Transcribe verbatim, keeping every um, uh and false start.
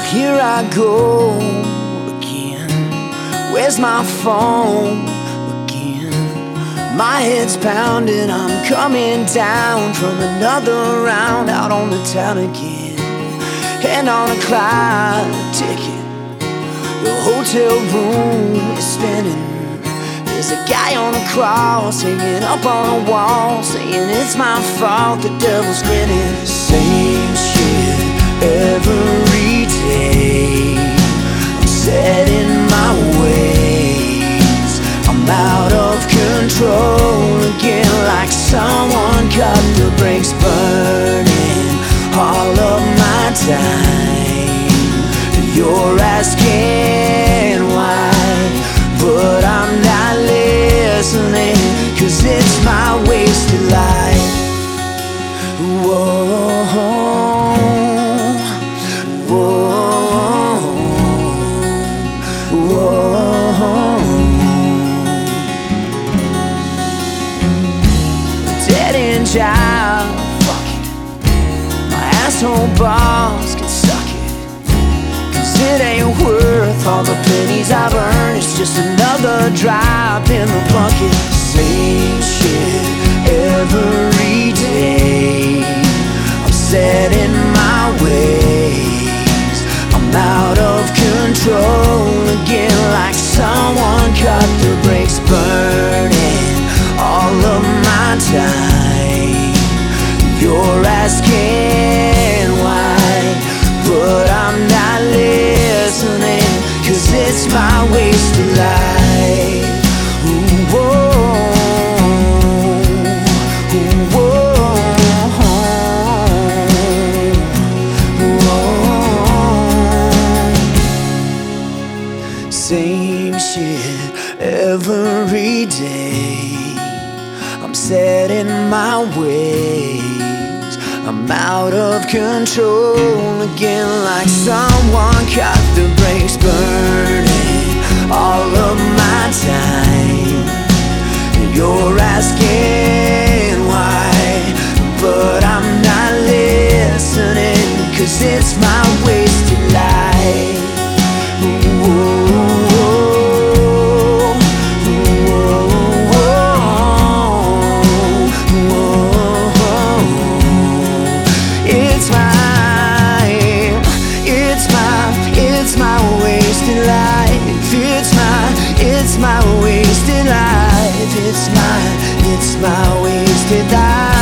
Here I go again. Where's my phone again? My head's pounding, I'm coming down from another round, out on the town again. And on a cloud ticket, the hotel room is spinning. There's a guy on a cross hanging up on a wall, saying it's my fault, the devil's grinning. Same shit every day, I'm set in my ways, I'm out of control again, like someone cut the brakes, burning all of my time. You're asking why, but I'm not listening, 'cause it's my wasted life. Whoa, whoa, whoa. Dead end job, fuck it. My asshole boss can suck it, 'cause it ain't worth all the pennies I've earned. It's just another drop in the bucket. Same shit every day, I'm set in my ways, I'm out of control again, like someone cut the brakes, burning all of my time. You're asking why, but I'm not listening, 'cause it's my wasted life. Ooh, whoa, ooh, whoa, whoa. Same shit every day, I'm set in my ways, I'm out of control again, like someone cut the brakes, burning all of my time. You're asking why, but I'm not listening, 'cause it's my wasted life. It's my, it's my wasted life. It's my, it's my wasted life.